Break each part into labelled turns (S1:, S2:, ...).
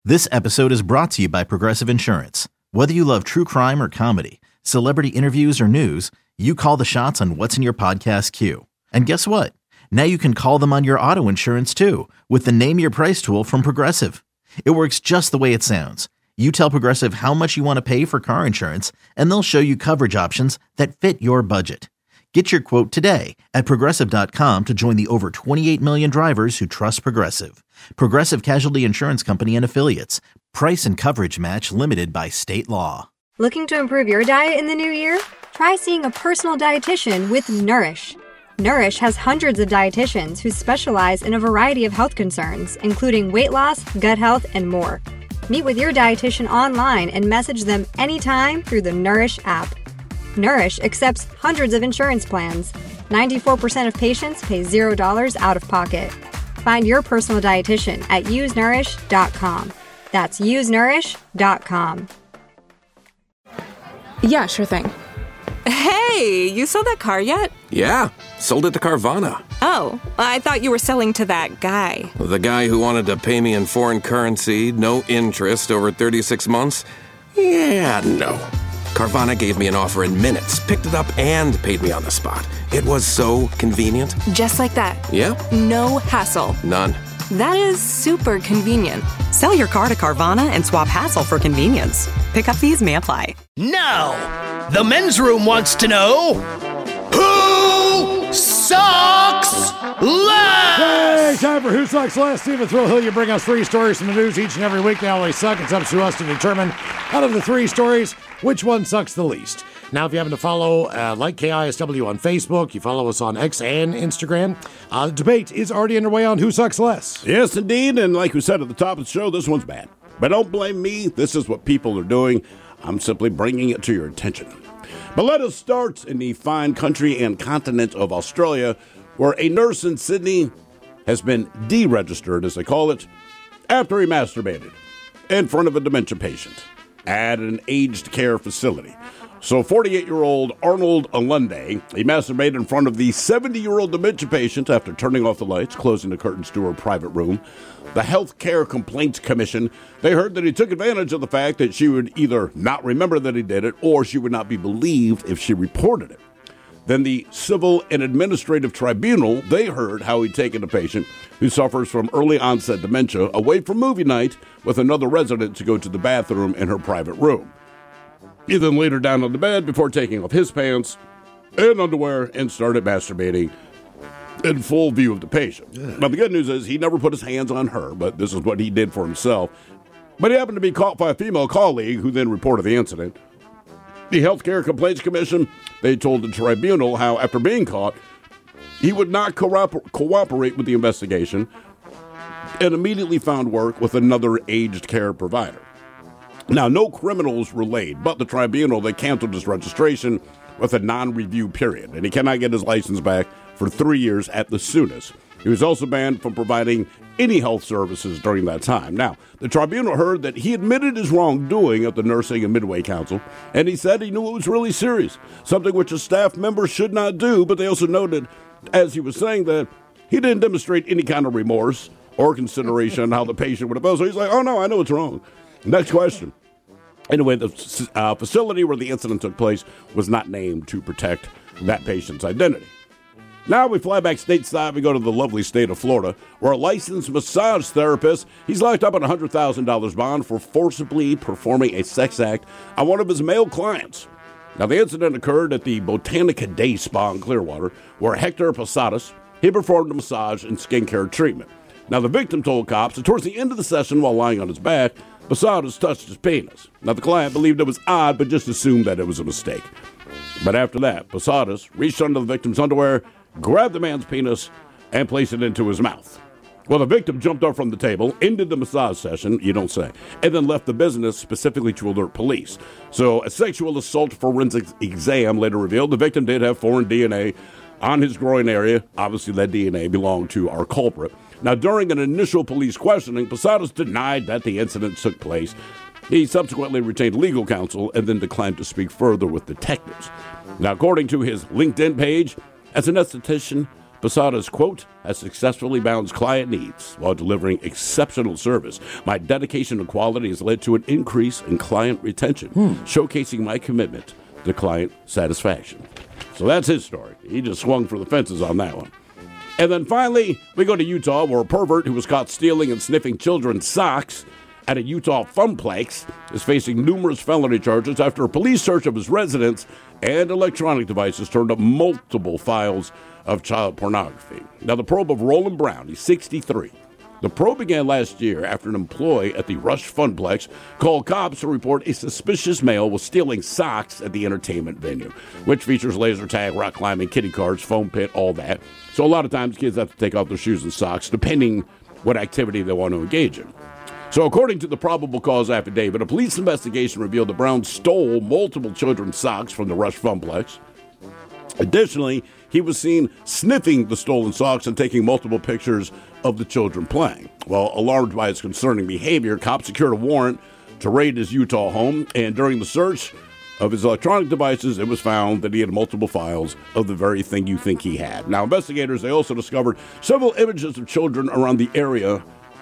S1: This episode is brought to you by Progressive Insurance. Whether you love true crime or comedy, celebrity interviews or news, you call the shots on what's in your podcast queue. And guess what? Now you can call them on your auto insurance too with the Name Your Price tool from Progressive. It works just the way it sounds. You tell Progressive how much you want to pay for car insurance, and they'll show you coverage options that fit your budget. Get your quote today at Progressive.com to join the over 28 million drivers who trust Progressive. Progressive Casualty Insurance Company and Affiliates. Price and coverage match limited by state law.
S2: Looking to improve your diet in the new year? Try seeing a personal dietitian with Nourish. Nourish has hundreds of dietitians who specialize in a variety of health concerns, including weight loss, gut health, and more. Meet with your dietitian online and message them anytime through the Nourish app. Nourish accepts hundreds of insurance plans. 94% of patients pay $0 out of pocket. Find your personal dietitian at usenourish.com. That's usenourish.com.
S3: Yeah, sure thing. Hey, you sold that car yet?
S4: Yeah, sold it to Carvana.
S3: Oh, I thought you were selling to that guy.
S4: The guy who wanted to pay me in foreign currency, no interest, over 36 months? Yeah, no. Carvana gave me an offer in minutes, picked it up, and paid me on the spot. It was so convenient.
S3: Just like that.
S4: Yeah.
S3: No hassle.
S4: None.
S3: That is super convenient.
S5: Sell your car to Carvana and swap hassle for convenience. Pickup fees may apply.
S6: Now, the men's room wants to know, who sucks less?
S7: Hey, time for Who Sucks Less. Stephen Thrill you bring us three stories from the news each and every week. They always suck. It's up to us to determine, out of the three stories, which one sucks the least. Now, if you happen to follow, like KISW on Facebook, you follow us on X and Instagram, the debate is already underway on Who Sucks Less.
S8: Yes, indeed, and like we said at the top of the show, this one's bad. But don't blame me. This is what people are doing. I'm simply bringing it to your attention. But let us start in the fine country and continent of Australia, where a nurse in Sydney has been deregistered, as they call it, after he masturbated in front of a dementia patient at an aged care facility. So 48-year-old Arnold Alunde, he masturbated in front of the 70-year-old dementia patient after turning off the lights, closing the curtains to her private room. The Health Care Complaints Commission, they heard that he took advantage of the fact that she would either not remember that he did it or she would not be believed if she reported it. Then the Civil and Administrative Tribunal, they heard how he'd taken a patient who suffers from early onset dementia away from movie night with another resident to go to the bathroom in her private room. He then laid her down on the bed before taking off his pants and underwear and started masturbating in full view of the patient. Yeah. Now, the good news is he never put his hands on her, but this is what he did for himself. But he happened to be caught by a female colleague who then reported the incident. The Health Care Complaints Commission, they told the tribunal how, after being caught, he would not cooperate with the investigation and immediately found work with another aged care provider. Now, no criminals were laid, but the tribunal, they canceled his registration with a non-review period, and he cannot get his license back for 3 years at the soonest. He was also banned from providing any health services during that time. Now, the tribunal heard that he admitted his wrongdoing at the Nursing and Midway Council, and he said he knew it was really serious, something which a staff member should not do, but they also noted, as he was saying, that he didn't demonstrate any kind of remorse or consideration on how the patient would have felt. So he's like, oh no, I know it's wrong. Next question. Anyway, the facility where the incident took place was not named to protect that patient's identity. Now we fly back stateside. We go to the lovely state of Florida, where a licensed massage therapist, he's locked up on a $100,000 bond for forcibly performing a sex act on one of his male clients. Now, the incident occurred at the Botanica Day Spa in Clearwater, where Hector Posadas, he performed a massage and skincare treatment. Now, the victim told cops that towards the end of the session, while lying on his back, Posadas touched his penis. Now, the client believed it was odd, but just assumed that it was a mistake. But after that, Posadas reached under the victim's underwear, grabbed the man's penis, and placed it into his mouth. Well, the victim jumped up from the table, ended the massage session, you don't say, and then left the business specifically to alert police. So a sexual assault forensics exam later revealed the victim did have foreign DNA on his groin area. Obviously, that DNA belonged to our culprit. Now, during an initial police questioning, Posadas denied that the incident took place. He subsequently retained legal counsel and then declined to speak further with detectives. Now, according to his LinkedIn page, as an esthetician, Posadas, quote, has successfully balanced client needs while delivering exceptional service. My dedication to quality has led to an increase in client retention, showcasing my commitment to client satisfaction. So that's his story. He just swung for the fences on that one. And then finally, we go to Utah, where a pervert who was caught stealing and sniffing children's socks at a Utah funplex is facing numerous felony charges after a police search of his residence and electronic devices turned up multiple files of child pornography. Now, the probe of Roland Brown, he's 63. The probe began last year after an employee at the Rush Funplex called cops to report a suspicious male was stealing socks at the entertainment venue, which features laser tag, rock climbing, kiddie cards, foam pit, all that. So a lot of times kids have to take off their shoes and socks depending what activity they want to engage in. So according to the probable cause affidavit, a police investigation revealed that Brown stole multiple children's socks from the Rush Funplex. Additionally, he was seen sniffing the stolen socks and taking multiple pictures of the children playing. Well, alarmed by his concerning behavior, cops secured a warrant to raid his Utah home, and during the search of his electronic devices, it was found that he had multiple files of the very thing you think he had. Now, investigators, they also discovered several images of children around the area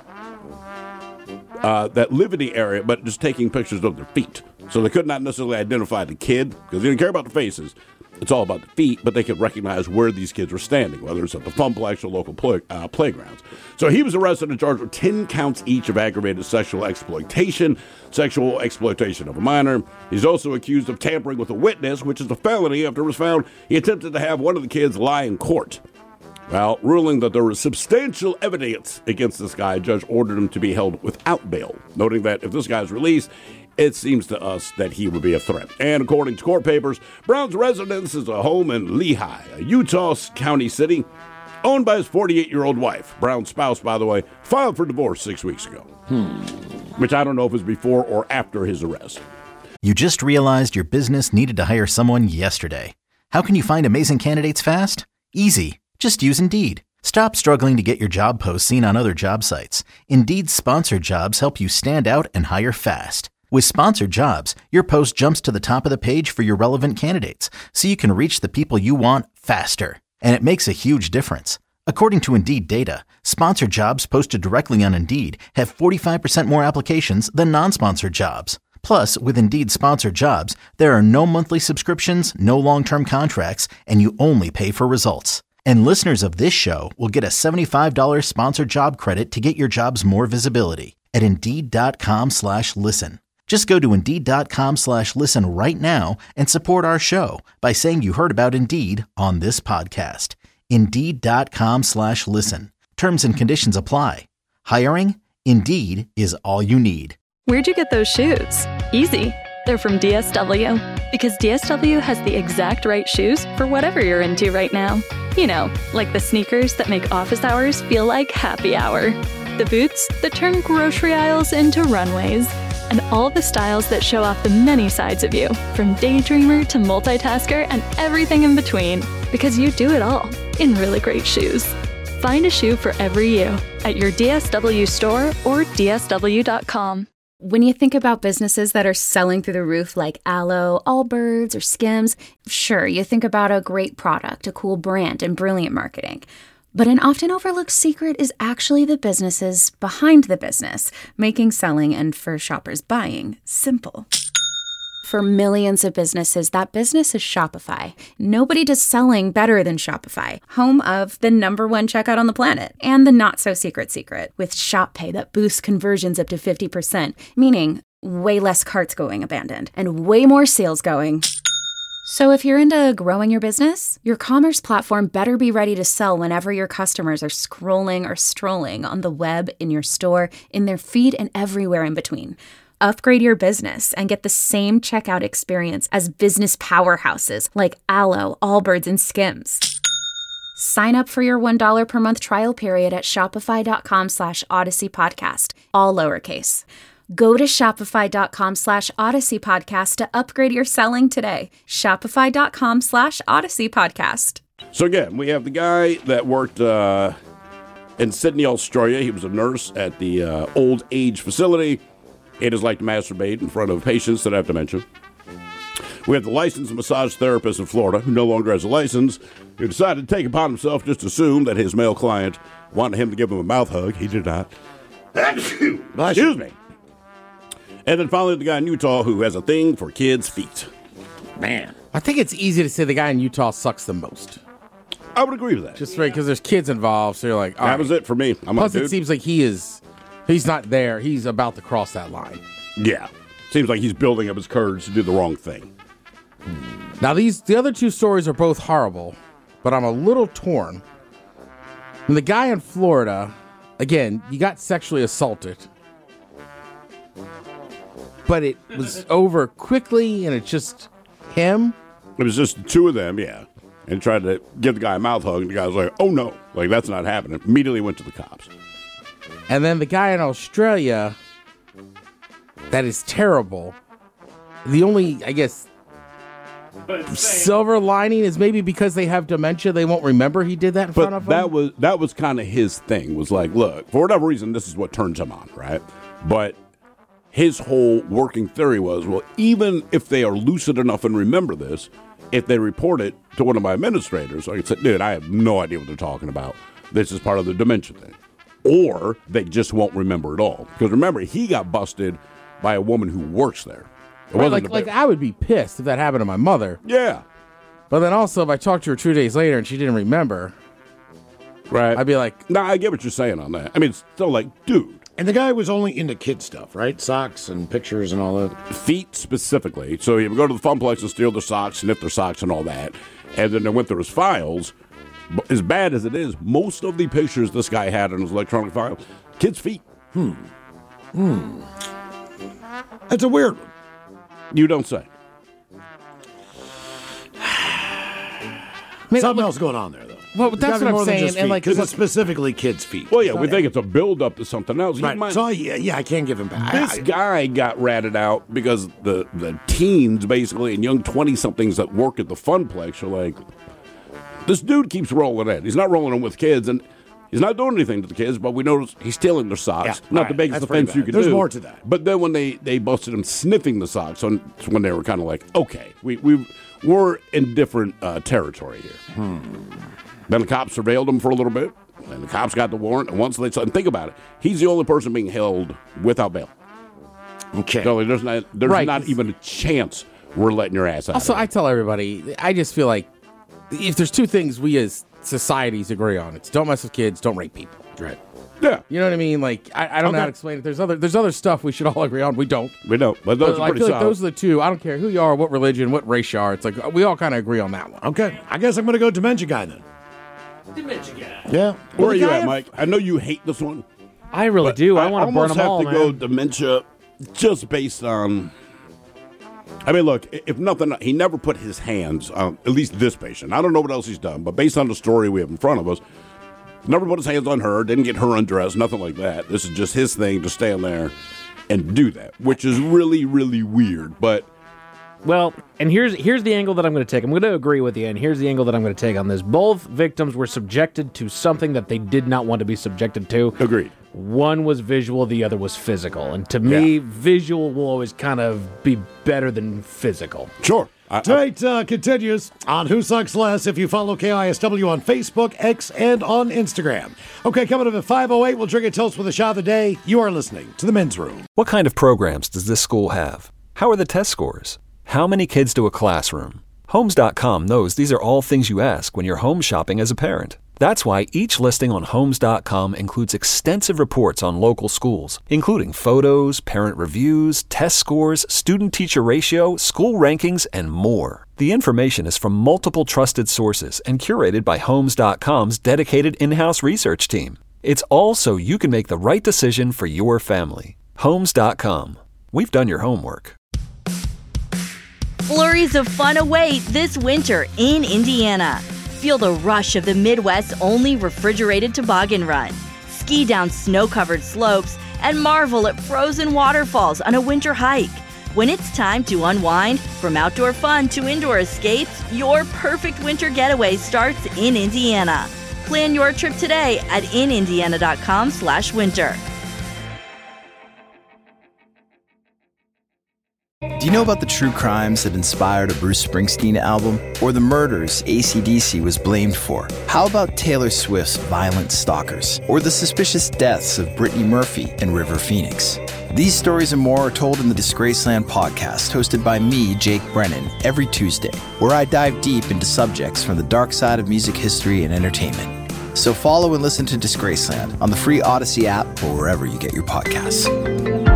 S8: that live in the area, but just taking pictures of their feet. So they could not necessarily identify the kid, because they didn't care about the faces. It's all about the feet, but they could recognize where these kids were standing, whether it's at the Funplex or local playgrounds. So he was arrested and charged with 10 counts each of aggravated sexual exploitation of a minor. He's also accused of tampering with a witness, which is a felony after it was found he attempted to have one of the kids lie in court. Well, ruling that there was substantial evidence against this guy, a judge ordered him to be held without bail, noting that if this guy's released, it seems to us that he would be a threat. And according to court papers, Brown's residence is a home in Lehi, a Utah County city, owned by his 48-year-old wife. Brown's spouse, by the way, filed for divorce 6 weeks ago, which I don't know if it was before or after his arrest.
S1: You just realized your business needed to hire someone yesterday. How can you find amazing candidates fast? Easy. Just use Indeed. Stop struggling to get your job posts seen on other job sites. Indeed's sponsored jobs help you stand out and hire fast. With sponsored jobs, your post jumps to the top of the page for your relevant candidates, so you can reach the people you want faster. And it makes a huge difference. According to Indeed data, sponsored jobs posted directly on Indeed have 45% more applications than non-sponsored jobs. Plus, with Indeed sponsored jobs, there are no monthly subscriptions, no long-term contracts, and you only pay for results. And listeners of this show will get a $75 sponsored job credit to get your jobs more visibility at Indeed.com/listen. Just go to Indeed.com/listen right now and support our show by saying you heard about Indeed on this podcast. Indeed.com/listen. Terms and conditions apply. Hiring? Indeed is all you need.
S9: Where'd you get those shoes? Easy. They're from DSW. Because DSW has the exact right shoes for whatever you're into right now. You know, like the sneakers that make office hours feel like happy hour. The boots that turn grocery aisles into runways. And all the styles that show off the many sides of you, from daydreamer to multitasker and everything in between. Because you do it all in really great shoes. Find a shoe for every you at your DSW store or DSW.com.
S10: When you think about businesses that are selling through the roof like Aloe, Allbirds, or Skims, sure, you think about a great product, a cool brand, and brilliant marketing. But an often overlooked secret is actually the businesses behind the business, making selling and for shoppers buying simple. For millions of businesses, that business is Shopify. Nobody does selling better than Shopify, home of the #1 checkout on the planet, and the not-so-secret secret, with Shop Pay that boosts conversions up to 50%, meaning way less carts going abandoned, and way more sales going. So if you're into growing your business, your commerce platform better be ready to sell whenever your customers are scrolling or strolling on the web, in your store, in their feed, and everywhere in between. Upgrade your business and get the same checkout experience as business powerhouses like Aloe, Allbirds, and Skims. Sign up for your $1 per month trial period at shopify.com/Odyssey Podcast, all lowercase. Go to shopify.com/Odyssey Podcast to upgrade your selling today. Shopify.com/Odyssey Podcast.
S8: So again, we have the guy that worked in Sydney, Australia. He was a nurse at the old age facility. He just liked to masturbate in front of patients that have dementia. We have the licensed massage therapist in Florida who no longer has a license, who decided to take upon himself just to assume that his male client wanted him to give him a mouth hug. He did not. Excuse me. And then finally, the guy in Utah who has a thing for kids' feet.
S11: Man. I think it's easy to say the guy in Utah sucks the most.
S8: I would agree with that.
S11: Just right, because there's kids involved, so you're like, all
S8: that
S11: right.
S8: was it for me.
S11: Plus, it seems like he's not there. He's about to cross that line.
S8: Yeah. Seems like he's building up his courage to do the wrong thing.
S11: Now, the other two stories are both horrible, but I'm a little torn. And the guy in Florida, again, you got sexually assaulted, but it was over quickly, and it's just him.
S8: It was just the two of them, yeah. And tried to give the guy a mouth hug, and the guy was like, oh, no. Like, that's not happening. Immediately went to the cops.
S11: And then the guy in Australia, that is terrible. The only, I guess, silver lining is maybe because they have dementia, they won't remember he did that in front of them.
S8: That was kind of his thing, was like, look, for whatever reason, this is what turns him on, right? But his whole working theory was, well, even if they are lucid enough and remember this, if they report it to one of my administrators, I could say, dude, I have no idea what they're talking about. This is part of the dementia thing. Or they just won't remember it all. Because remember, he got busted by a woman who works there.
S11: Right, like I would be pissed if that happened to my mother.
S8: Yeah.
S11: But then also, if I talked to her 2 days later and she didn't remember,
S8: right,
S11: I'd be like,
S8: nah, I get what you're saying on that. I mean, it's still like, dude.
S7: And the guy was only into kid stuff, right? Socks and pictures and all that.
S8: Feet specifically. So he would go to the Funplex and steal their socks, sniff their socks and all that. And then they went through his files. But as bad as it is, most of the pictures this guy had in his electronic file, kids' feet.
S7: That's a weird one.
S8: You don't say.
S7: Something else going on there, though.
S11: Well, that's what I'm saying. And
S7: because it's specifically kids' feet.
S8: Well, yeah, we think it's a build-up to something else.
S7: Right. So, yeah, I can't give him back.
S8: This guy got ratted out because the teens, basically, and young 20-somethings that work at the Funplex are like, this dude keeps rolling in. He's not rolling in with kids, and he's not doing anything to the kids, but we notice he's stealing their socks.
S7: Yeah,
S8: not the biggest offense you could do.
S7: There's more to that.
S8: But then when they busted him sniffing the socks, so it's when they were kind of like, okay, we're in different territory here. Then the cops surveilled him for a little bit, and the cops got the warrant, and once they saw, and think about it, he's the only person being held without bail.
S7: Okay.
S8: So there's not even a chance we're letting your ass out.
S11: Also, I tell everybody, I just feel like if there's two things we as societies agree on, it's don't mess with kids, don't rape people.
S7: Right.
S8: Yeah.
S11: You know what I mean? Like, I don't know how to explain it. There's other stuff we should all agree on. We don't.
S8: We don't. But those are pretty solid.
S11: Like those are the two. I don't care who you are, what religion, what race you are. It's like we all kind of agree on that one.
S7: Okay. I guess I'm going to go Dementia Guy then.
S12: Dementia Guy.
S7: Yeah.
S8: Where are you at, Mike? I know you hate this one.
S12: I really do. I want to burn them all, man.
S8: I almost have to go Dementia just based on... I mean, look, if nothing, he never put his hands on, at least this patient. I don't know what else he's done, but based on the story we have in front of us, never put his hands on her, didn't get her undressed, nothing like that. This is just his thing to stand there and do that, which is really, really weird, but...
S12: Well, and here's the angle that I'm going to take. I'm going to agree with you, and here's the angle that I'm going to take on this. Both victims were subjected to something that they did not want to be subjected to.
S8: Agreed.
S12: One was visual, the other was physical. And to me, visual will always kind of be better than physical.
S8: Sure.
S7: Tonight continues on Who Sucks Less if you follow KISW on Facebook, X, and on Instagram. Okay, coming up at 5:08, we'll drink a toast with a shot of the day. You are listening to The Men's Room.
S13: What kind of programs does this school have? How are the test scores? How many kids do a classroom? Homes.com knows these are all things you ask when you're home shopping as a parent. That's why each listing on Homes.com includes extensive reports on local schools, including photos, parent reviews, test scores, student-teacher ratio, school rankings, and more. The information is from multiple trusted sources and curated by Homes.com's dedicated in-house research team. It's all so you can make the right decision for your family. Homes.com. We've done your homework.
S14: Flurries of fun await this winter in Indiana. Feel the rush of the Midwest's only refrigerated toboggan run. Ski down snow-covered slopes and marvel at frozen waterfalls on a winter hike. When it's time to unwind, from outdoor fun to indoor escapes, your perfect winter getaway starts in Indiana. Plan your trip today at inindiana.com/winter.
S15: Do you know about the true crimes that inspired a Bruce Springsteen album? Or the murders AC/DC was blamed for? How about Taylor Swift's Violent Stalkers? Or the suspicious deaths of Brittany Murphy and River Phoenix? These stories and more are told in the Disgraceland podcast, hosted by me, Jake Brennan, every Tuesday, where I dive deep into subjects from the dark side of music history and entertainment. So follow and listen to Disgraceland on the free Odyssey app or wherever you get your podcasts.